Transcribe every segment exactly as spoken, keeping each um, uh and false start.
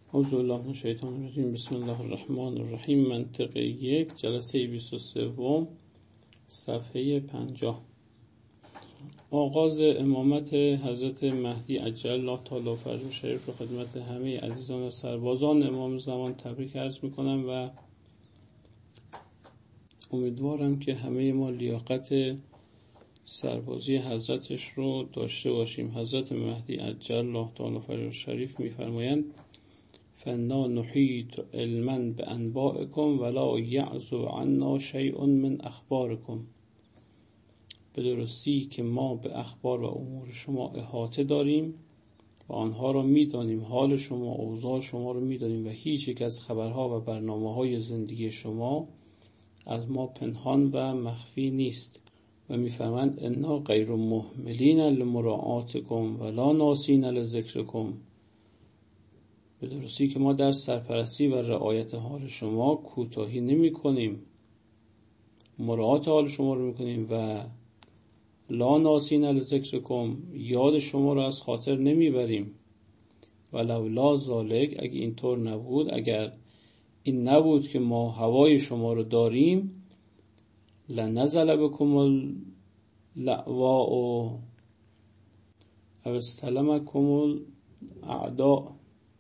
اعوذ بالله من الشیطان الرجیم. بسم الله الرحمن الرحیم. منطقه یک، جلسه بیست و سه، صفحه پنجاه. آغاز امامت حضرت مهدی عجل الله تعالی فرجه شریف رو خدمت همه عزیزان و سربازان امام زمان تبریک عرض میکنم و امیدوارم که همه ما لیاقت سربازی حضرتش رو داشته باشیم. حضرت مهدی عجل الله تعالی فرجه شریف میفرمایند فنا نحیط علما بانبائکم ولا یعزو عنا شیء من اخبارکم. به درستی که ما به اخبار و امور شما احاطه داریم و آنها را میدانیم، حال شما، اوضاع شما را میدانیم و هیچ یک از خبرها و برنامه‌های زندگی شما از ما پنهان و مخفی نیست. و میفرمایند انا غیر مهملین لمراعاتکم ولا ناسین لذکرکم. به درستی که ما در سرپرستی و رعایت حال شما کوتاهی نمی کنیم، مراعات حال شما رو می کنیم و لا ناسین لذکرکم، یاد شما رو از خاطر نمی بریم. ولولا ذالک، اگه اینطور نبود، اگر این نبود که ما هوای شما رو داریم، لنزل بکم اللعواء او استلمکم الاعداء.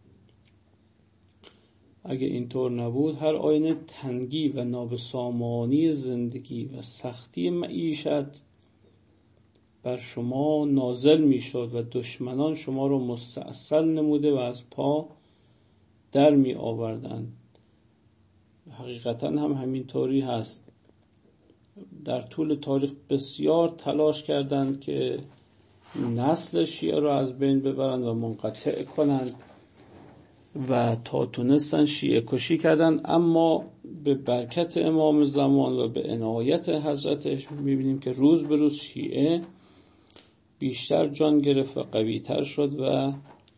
اگه اینطور نبود، هر آینه تنگی و نابسامانی زندگی و سختی معیشت بر شما نازل می شد و دشمنان شما رو مستأصل نموده و از پا در می آوردند. حقیقتا هم همین طوری هست. در طول تاریخ بسیار تلاش کردند که نسل شیعه رو از بین ببرند و منقطع کنند و تا تونستن شیعه کشی کردن، اما به برکت امام زمان و به عنایت حضرتش میبینیم که روز به روز شیعه بیشتر جان گرفت و قوی تر شد و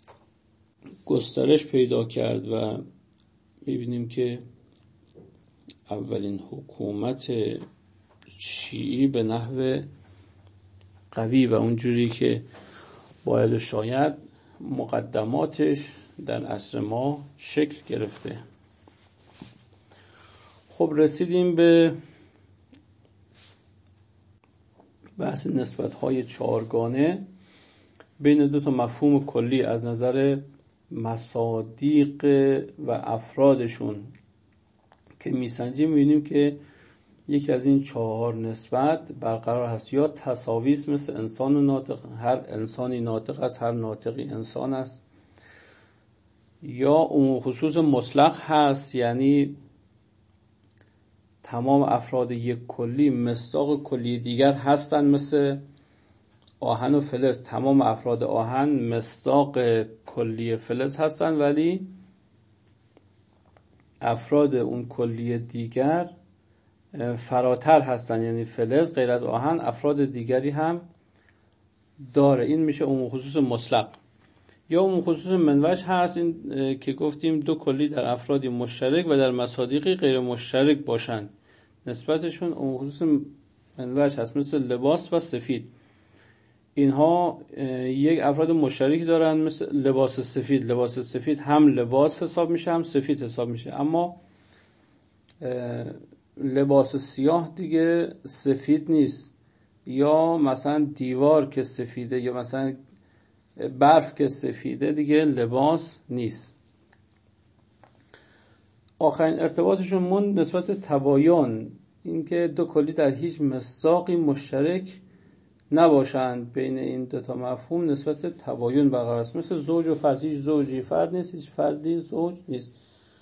گسترش پیدا کرد و میبینیم که اولین حکومت شیعی به نحو قوی و اونجوری که باید شاید مقدماتش در عصر ما شکل گرفته. خب رسیدیم به بحث نسبت‌های چهارگانه بین دو تا مفهوم کلی از نظر مصادیق و افرادشون که میسنجیم. می‌بینیم که یکی از این چهار نسبت برقرار هست. یا تساویست، مثل انسان و ناطق، هر انسانی ناطق است، هر ناطقی انسان است. یا عموم خصوص مطلق هست، یعنی تمام افراد یک کلی مصداق کلی دیگر هستند، مثل آهن و فلز. تمام افراد آهن مصداق کلی فلز هستند، ولی افراد اون کلی دیگر فراتر هستند، یعنی فلز غیر از آهن افراد دیگری هم داره. این میشه عموم خصوص مطلق. یا عموم خصوص منوج هست، این که گفتیم دو کلی در افرادی مشترک و در مصادیقی غیر مشترک باشند، نسبتشون عموم خصوص منوج هست، مثل لباس و سفید. اینها یک افراد مشترک دارن، مثل لباس سفید. لباس سفید هم لباس حساب میشه هم سفید حساب میشه، اما لباس سیاه دیگه سفید نیست. یا مثلا دیوار که سفیده یا مثلا برف که سفیده دیگه لباس نیست. آخرین ارتباطشون من نسبت تباین، این که دو کلی در هیچ مصداقی مشترک نباشند. بین این دو تا مفهوم نسبت تباین برقرار است، مثل زوج و فرد. هیچ زوجی فرد نیست، هیچ فردی زوج نیست.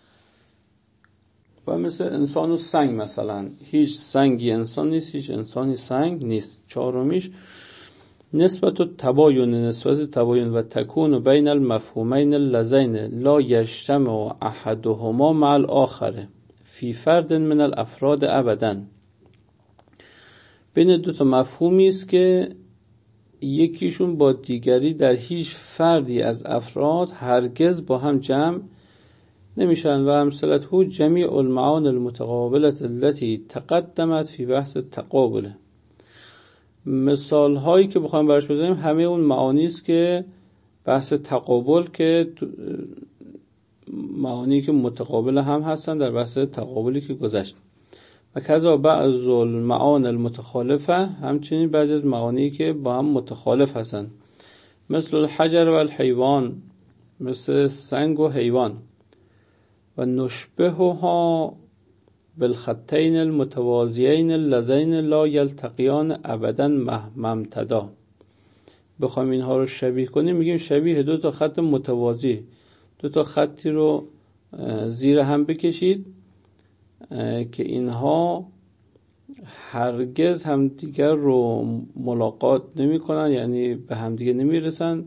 و مثل انسان و سنگ، مثلا هیچ سنگی انسان نیست، هیچ انسانی سنگ نیست. چهارمیش نسبت التباین، نسبت تباین و تکون بین المفهومین اللذین لا یجتمع احدهما مع الاخر فی فرد من الافراد ابدا. بین دو تا مفهومی است که یکیشون با دیگری در هیچ فردی از افراد هرگز با هم جمع نمیشن. و امثلته جمیع المعانی المتقابله التي تقدمت فی بحث التقابل. مثال هایی که بخوایم برش بزنیم همه اون معانی است که بحث تقابل که معانی که متقابل هم هستن در بحث تقابلی که گذشت. و کذا بعض المعانی المتخالفه، همچنین بعضی از معانی که با هم متخالف هستن، مثل الحجر و الحیوان، مثل سنگ و حیوان. و نشبهها بالخطین المتوازیین اللذین لا یلتقیان ابدا مهما امتدا. بخوایم اینها رو شبیه کنیم میگیم شبیه دو تا خط متوازی، دو تا خطی رو زیر هم بکشید که اینها هرگز همدیگر رو ملاقات نمی کنن، یعنی به همدیگه نمی رسن،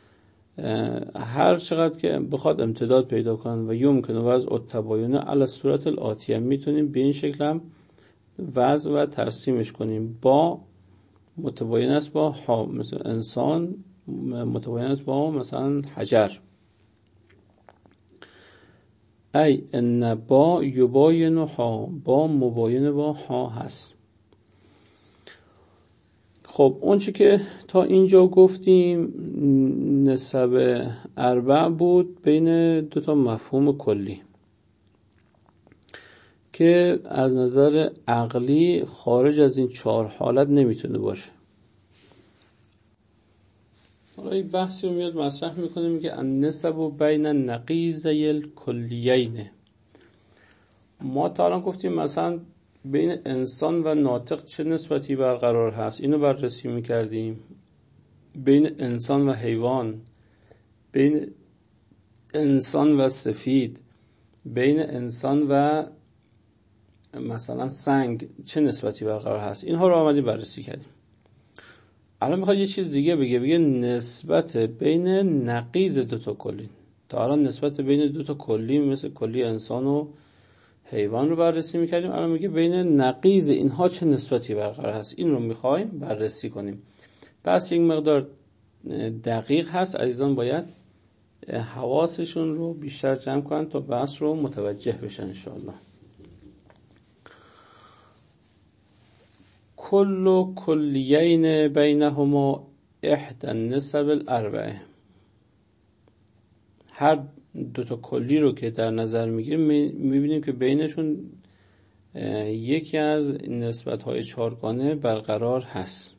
هر چقدر که بخواد امتداد پیدا کنن. و یمکن وضع التباین علی صورت الاتیه، میتونیم به این شکل هم وضع و ترسیمش کنیم. با متباین است با ها، مثل انسان متباین است با مثلا حجر. ای ان با یباین ها، با مباین با ها هست. خب اون چی که تا اینجا گفتیم نسب اربع بود بین دو تا مفهوم کلی که از نظر عقلی خارج از این چهار حالت نمیتونه باشه. حالا این بحثی رو میاد مطرح میکنه، میگه النسب بین نقیضی الکلیین. ما تا الان گفتیم مثلا بین انسان و ناطق چه نسبتی برقرار هست، اینو بررسی میکردیم. بین انسان و حیوان، بین انسان و سفید، بین انسان و مثلا سنگ چه نسبتی برقرار هست، اینها رو آمدیم بررسی کردیم. الان میخواد یه چیز دیگه بگه، بگه نسبت بین نقیض دوتا کلی. تا الان نسبت بین دوتا کلی مثل کلی انسان و حیوان رو بررسی میکردیم، الان میگه بین نقیض اینها چه نسبتی برقرار هست، این رو میخوایم بررسی کنیم. پس یک مقدار دقیق هست، عزیزان باید حواسشون رو بیشتر جمع کنن تا بحث رو متوجه بشن انشاءالله. کل کلیین بینهما احدى النسب الاربعه. هر دوتا کلی رو که در نظر میگیریم میبینیم که بینشون یکی از نسبت‌های چهارگانه برقرار هست.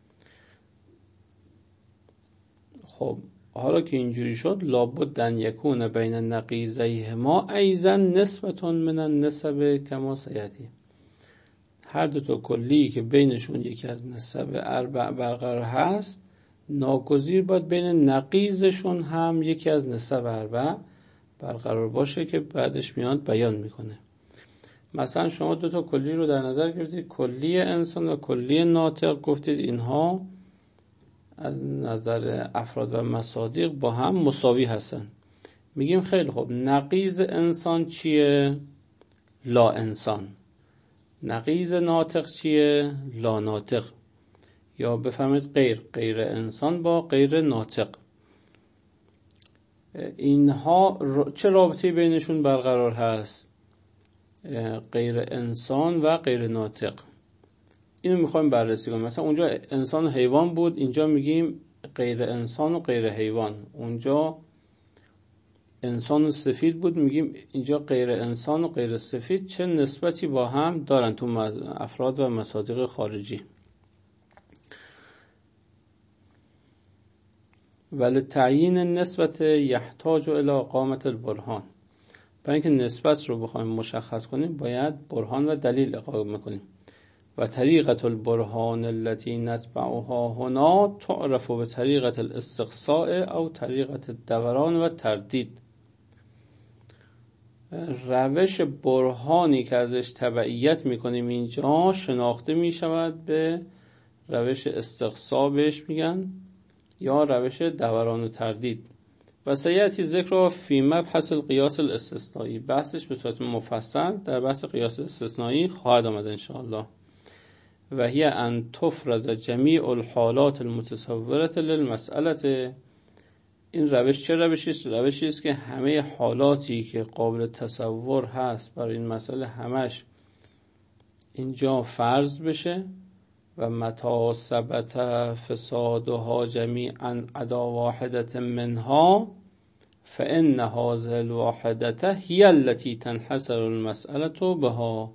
خب حالا که اینجوری شد لابد ان یکون بین نقیضیهما ایضا نسبت من النسب کما سیأتی. هر دو تا کلی که بینشون یکی از نسب اربع برقرار هست، ناگزیر باید بین نقیضشون هم یکی از نسب اربع برقرار باشه که بعدش میاد بیان میکنه. مثلا شما دو تا کلی رو در نظر گرفتید، کلی انسان و کلی ناطق، گفتید اینها از نظر افراد و مصادیق با هم مساوی هستن. میگیم خیلی خوب، نقیض انسان چیه؟ لا انسان. نقیض ناطق چیه؟ لا ناطق. یا بفهمید غیر غیر انسان با غیر ناطق. اینها چه رابطه‌ای بینشون برقرار هست؟ غیر انسان و غیر ناطق. اینو میخوایم بررسی کنیم. مثلا اونجا انسان و حیوان بود، اینجا میگیم غیر انسان و غیر حیوان. اونجا انسان و سفید بود، میگیم اینجا غیر انسان و غیر سفید چه نسبتی با هم دارن تو افراد و مصادیق خارجی. ولی تعیین نسبت یحتاج الی اقامت البرهان. برای اینکه نسبت رو بخوایم مشخص کنیم باید برهان و دلیل اقامه کنیم. و طریقة البرهان التي نتبعها هنا تعرف به طریقة الاستقصاء او طریقة الدوران و تردید. روش برهانی که ازش تبعیت میکنیم اینجا شناخته میشود به روش استقصاء بهش میگن، یا روش دوران و تردید. و سیأتی ذکر فی مبحث القیاس الاستثنایی. بحثش به صورت مفصل در بحث قیاس استثنایی خواهد آمد انشاءالله. و هی ان تفرض جمیع الحالات المتصوره للمسئله. این روش چه روشی است؟ روشی است که همه حالاتی که قابل تصور هست برای این مسئله همش اینجا فرض بشه. و متى ثبت فسادها جمیعا عدا واحدة منها فإن هذه الواحدة هي التي تنحصر المسألة بها.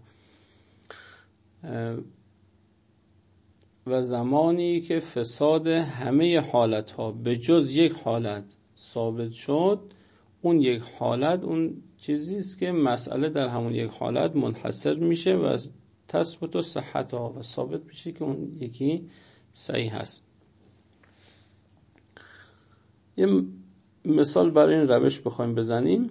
و زمانی که فساد همه حالتها به جز یک حالت ثابت شد، اون یک حالت اون چیزی است که مسئله در همون یک حالت منحصر میشه و تثبت و صحتها و ثابت میشه که اون یکی صحیح هست. یه مثال برای این روش بخوایم بزنیم،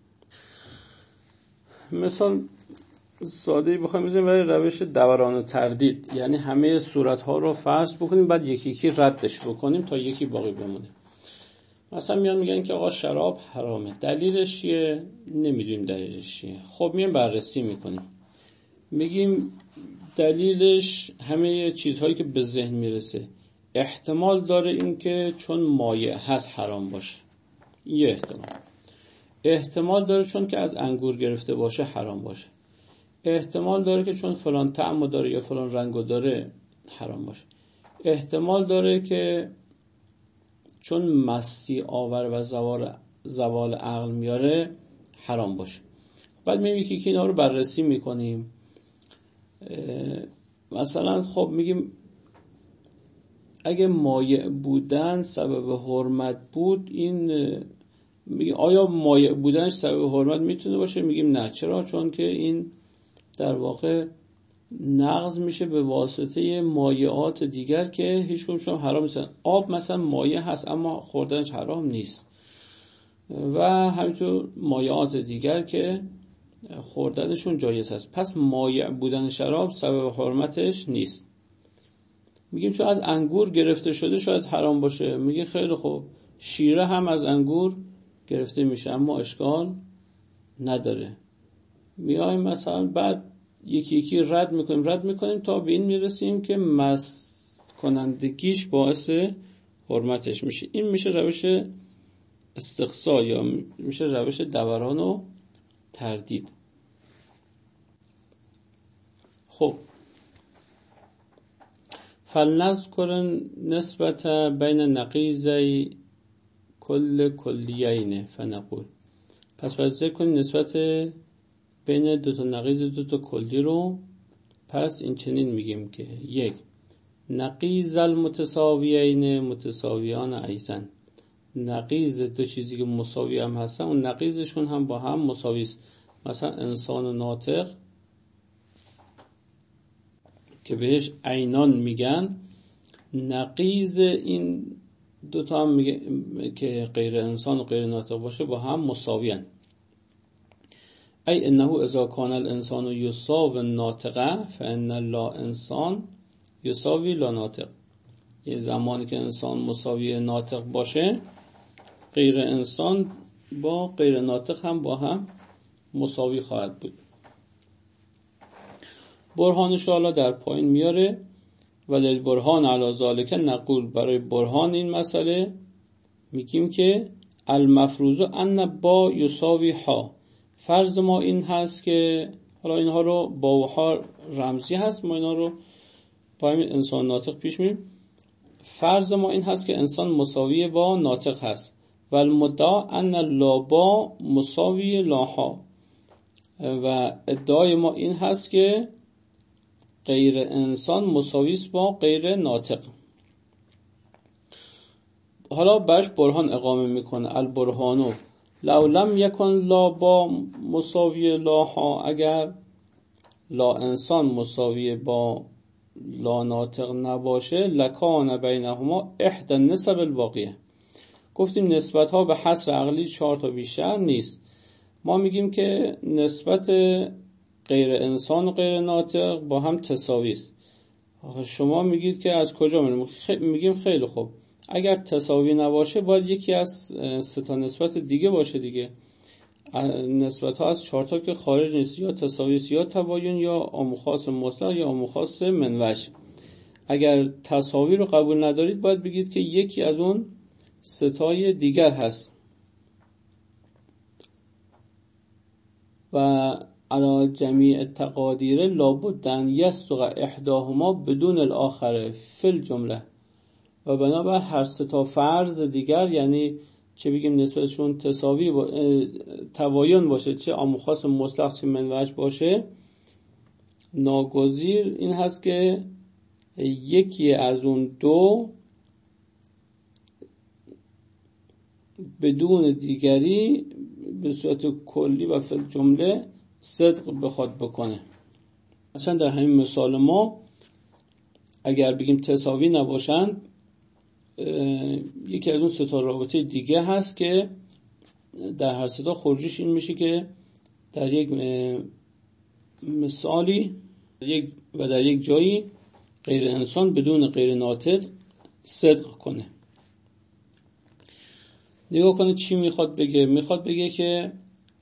مثال ساده‌ای بخوایم بزنیم برای روش دوران و تردید، یعنی همه صورت‌ها رو فرض بکنیم بعد یکی یکی ردش بکنیم تا یکی باقی بمونه. مثلا میان میگن که آقا شراب حرامه، دلیلش چیه؟ نمیدونیم دلیلش چیه. خب میان بررسی میکنیم، میگیم دلیلش همه چیزهایی که به ذهن میرسه احتمال داره این که چون مایع هست حرام باشه، یه احتمال. احتمال داره چون که از انگور گرفته باشه حرام باشه. احتمال داره که چون فلان طعم داره یا فلان رنگو داره حرام باشه. احتمال داره که چون مستی آور و زوال زوال عقل میاره حرام باشه. بعد میگیم که اینا رو بررسی میکنیم. مثلا خب میگیم اگه مایع بودن سبب حرمت بود، این میگیم آیا مایع بودنش سبب حرمت میتونه باشه؟ میگیم نه. چرا؟ چون که این در واقع نقض میشه به واسطه مایعات دیگر که هیچ کدومشون حرام نیستن. آب مثلا مایع هست اما خوردنش حرام نیست، و همینطور مایعات دیگر که خوردنشون جایز هست. پس مایع بودن شراب سبب حرمتش نیست. میگیم چون از انگور گرفته شده شاید حرام باشه. میگیم خیلی خوب، شیره هم از انگور گرفته میشه اما اشکال نداره. میایم مثلا بعد یکی یکی رد میکنیم رد میکنیم تا به این میرسیم که مست کنندگیش باعث حرمتش میشه. این میشه روش استقصا یا میشه روش دوران و تردید. خب فلنذکر نسبت بین نقیضی کل کلیین فنقول. پس باید ذکر کنیم نسبت بین دو تا نقیض دو تا کلی رو. پس این چنین میگیم که یک، نقیض المتساویین متساویان ایضا. نقیض دو چیزی که مساوی هم هستن اون نقیضشون هم با هم مساوی است. مثلا انسان و ناطق که بهش عینان میگن، نقیض این دو تا هم میگه که غیر انسان و غیر ناطق باشه با هم مساویان. ای انه اذا کان الانسان یساوی الناطق فان لا انسان یساوی لا ناطق. یه زمانی که انسان مساوی ناطق باشه، غیر انسان با غیر ناطق هم با هم مساوی خواهد بود. برهانش حالا در پایین میاره. ولی برهان علی ذالک نقول. برای برهان این مسئله میگیم که المفروض ان با یساوی ها. فرض ما این هست که حالا اینها رو با و ها رمزی هست، ما اینا رو پایین انسان ناطق پیش میریم. فرض ما این هست که انسان مساوی با ناطق هست و المدعا ان لا با مساوی لا ها. و ادعای ما این هست که غیر انسان مساوی است با غیر ناطق. حالا برش برهان اقامه میکنه. البرهانو لو لم یکن لا با مساوی لا ها. اگر لا انسان مساوی با لا ناطق نباشه، لکان بینهما احدى النسب الباقیه. گفتیم نسبت ها به حصر عقلی چهار تا بیشتر نیست. ما میگیم که نسبت غیر انسان و غیر ناطق با هم تساوی است. شما میگید که از کجا میگیم؟ میگیم خیلی خوب، اگر تساوی نباشه باید یکی از سه تا نسبت دیگه باشه دیگه. نسبت ها از چهار تا که خارج نیست، یا تساوی است یا تباین یا عام خاص مطلق یا عام خاص منوج. اگر تساوی رو قبول ندارید باید بگید که یکی از اون سه تای دیگر هست. و علی جمیع تقادیر لابد ان یصدق احداهما بدون الاخر فی الجمله. و بنابر هر سه تا فرض دیگر، یعنی چه بگیم نسبتشون تساوی با... تباین باشه، چه عام و خاص مطلق چه منوج باشه، ناگزیر این هست که یکی از اون دو بدون دیگری به صورت کلی و فی الجمله صدق بخواد بکنه. مثلا در همین مثال ما اگر بگیم تساوی نباشند، یکی از اون سه تا رابطه دیگه هست که در هر سه تا خروجیش این میشه که در یک مثالی یک و در یک جایی غیر انسان بدون غیر ناطق صدق کنه. نگاه کنه چی میخواد بگه. میخواد بگه که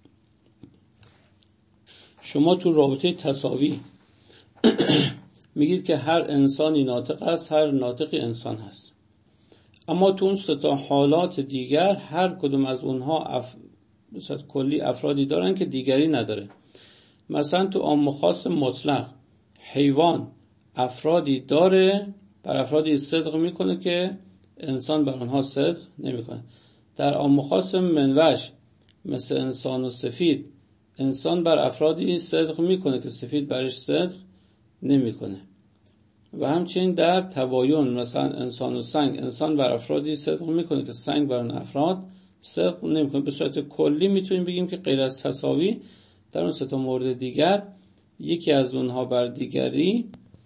شما تو رابطه تساوی میگید که هر انسانی ناطق است، هر ناطقی انسان هست، اما تو اون سه تا حالات دیگر هر کدوم از اونها اف... بسیار کلی افرادی دارن که دیگری نداره. مثلا تو عام و خاص مطلق حیوان افرادی داره، بر افرادی صدق میکنه که انسان بر اونها صدق نمیکنه. در عام و خاص منوش مثل انسان و سفید، انسان بر افرادی صدق میکنه که سفید برش صدق نمیکنه. و همچنین در تباین مثلا انسان و سنگ، انسان بر افرادی صدق میکنه که سنگ بر اون افراد صدق نمیکنه. به صورت کلی میتونیم بگیم که غیر از تساوی در اون سه تا مورد دیگر یکی از اونها بر دیگری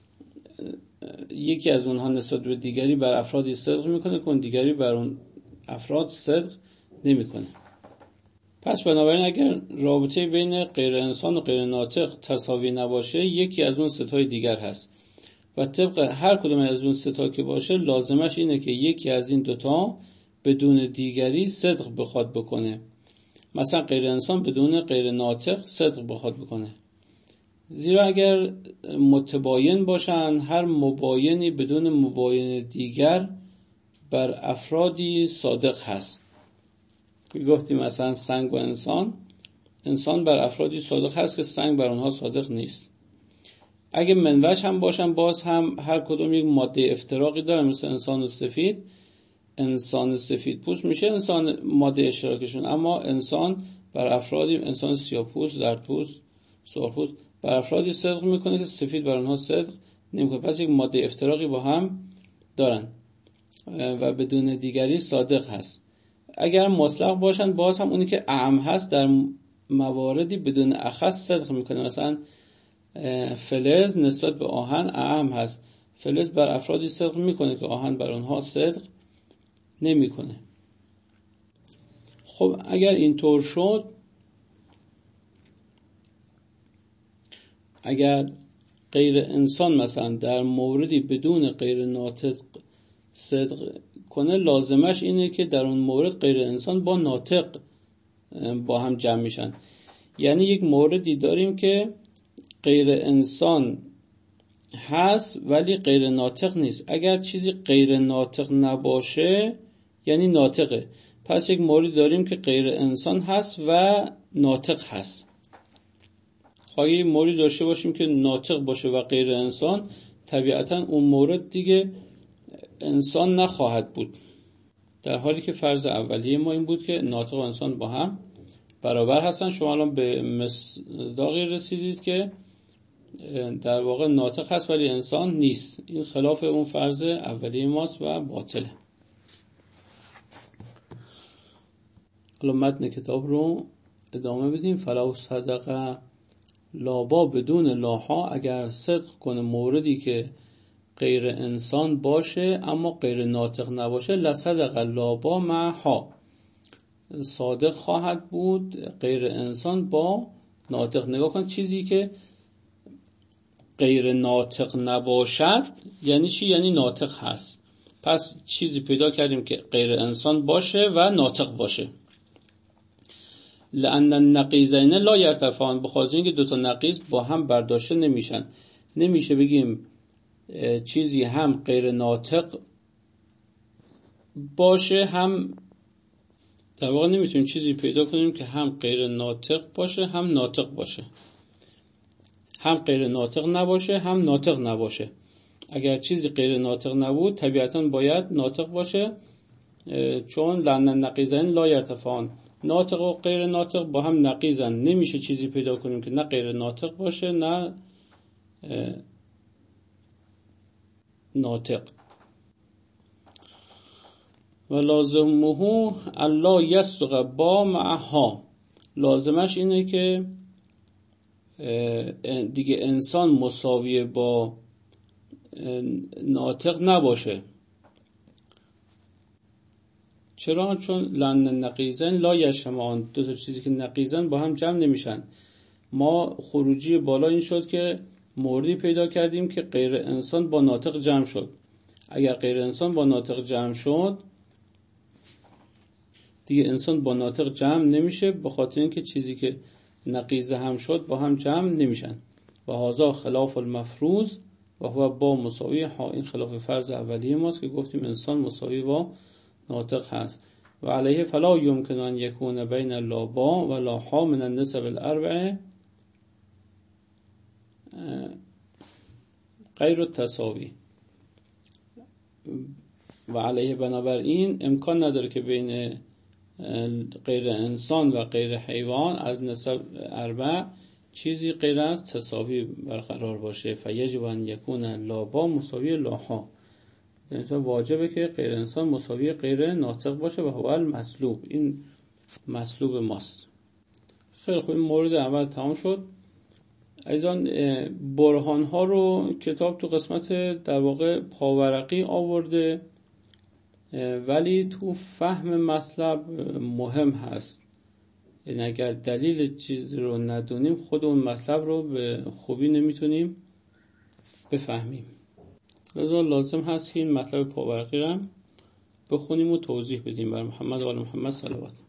یکی از اونها نسبت به دیگری بر افرادی صدق میکنه که اون دیگری بر اون افراد صدق نمیکنه. پس بنابراین اگر رابطه بین غیر انسان و غیر ناطق تساوی نباشه، یکی از اون ستای دیگر هست و طبق هر کدوم از اون ستا که باشه لازمش اینه که یکی از این دوتا بدون دیگری صدق بخواد بکنه. مثلا غیر انسان بدون غیر ناطق صدق بخواد بکنه. زیرا اگر متباین باشن، هر مباینی بدون مباین دیگر بر افرادی صادق هست. گفتیم مثلا سنگ و انسان، انسان بر افرادی صادق هست که سنگ بر اونها صادق نیست. اگه منوش هم باشن، باز هم هر کدوم یک ماده افتراقی داره. مثل انسان سفید، انسان سفید پوست میشه انسان ماده اشتراکشون، اما انسان بر افرادی، انسان سیاه‌پوست، زردپوست، سرخپوست بر افرادی صدق میکنه که سفید بر اونها صدق نمیکنه. پس یک ماده افتراقی با هم دارن و بدون دیگری صادق هست. اگر مطلق باشن، باز هم اونی که اعم هست در مواردی بدون اخص صدق میکنه. مثلا فلز نسبت به آهن اعم هست، فلز بر افرادی صدق میکنه که آهن بر اونها صدق نمیکنه. خب اگر اینطور شد، اگر غیر انسان مثلا در موردی بدون غیر ناطق صدق کنه، لازمش اینه که در اون مورد غیر انسان با ناطق با هم جمع میشن. یعنی یک موردی داریم که غیر انسان هست ولی غیر ناطق نیست. اگر چیزی غیر ناطق نباشه یعنی ناطقه. پس یک موردی داریم که غیر انسان هست و ناطق هست. خواهی یک موردی داشته باشیم که ناطق باشه و غیر انسان، طبیعتا اون مورد دیگه انسان نخواهد بود. در حالی که فرض اولیه ما این بود که ناطق و انسان با هم برابر هستن. شما الان به مصداقی رسیدید که در واقع ناطق هست ولی انسان نیست. این خلاف اون فرض اولیه ماست و باطله. حالا متن کتاب رو ادامه بدیم. فلو صدق لابا بدون لاها، اگر صدق کنه موردی که غیر انسان باشه اما غیر ناطق نباشه، لصدق لابا معها، صادق خواهد بود غیر انسان با ناطق. نگاه کن، چیزی که غیر ناطق نباشد یعنی چی؟ یعنی ناطق هست. پس چیزی پیدا کردیم که غیر انسان باشه و ناطق باشه. لأن النقیضین لا یرتفعان، بخاطر اینکه دو تا نقیض با هم برداشته نمیشن. نمیشه بگیم چیزی هم غیر ناطق باشه، هم در واقع نمیتونیم چیزی پیدا کنیم که هم غیر ناطق باشه هم ناطق باشه، هم غیر ناطق نباشه هم ناطق نباشه. اگر چیزی غیر ناطق نبود طبیعتاً باید ناطق باشه چون لن نقیزن لا یرتفعان، ناطق و غیر ناطق با هم نقیزن، نمیشه چیزی پیدا کنیم که نه غیر ناطق باشه نه ناطق. و لازمه الله یسرق با معها، لازمش اینه که دیگه انسان مساوی با ناطق نباشه. چرا؟ چون لن نقیزن لا یجتمعان، دو تا چیزی که نقیزن با هم جمع نمیشن. ما خروجی بالا این شد که موردی پیدا کردیم که غیر انسان با ناطق جمع شد. اگر غیر انسان با ناطق جمع شد دیگه انسان با ناطق جمع نمیشه، به خاطر اینکه چیزی که نقیزه هم شد با هم جمع نمیشن. و هذا خلاف المفروض و هو با مساوی ها، این خلاف فرض اولیه ماست که گفتیم انسان مساوی با ناطق هست. و علیه فلا یمکن ان یکون بین لا با و لا ها من النسب الاربعه غیر التساوی. و علیه بنابراین امکان نداره که بین غیر انسان و غیر حیوان از نسب اربع چیزی غیر از تساوی برقرار باشه. فیجب ان یکون لا با مساوی لا ها، یعنی واجبه که غیر انسان مساوی غیر ناطق باشه و هو المطلوب، این مطلوب ماست. خیلی خوب، این مورد اول تمام شد. ایضا برهان ها رو کتاب تو قسمت در واقع پاورقی آورده، ولی تو فهم مطلب مهم هست. یعنی اگر دلیل چیز رو ندونیم خود اون مطلب رو به خوبی نمیتونیم بفهمیم. لذا لازم هست که این مطلب پاورقی رو بخونیم و توضیح بدیم. بر محمد و آل محمد صلوات.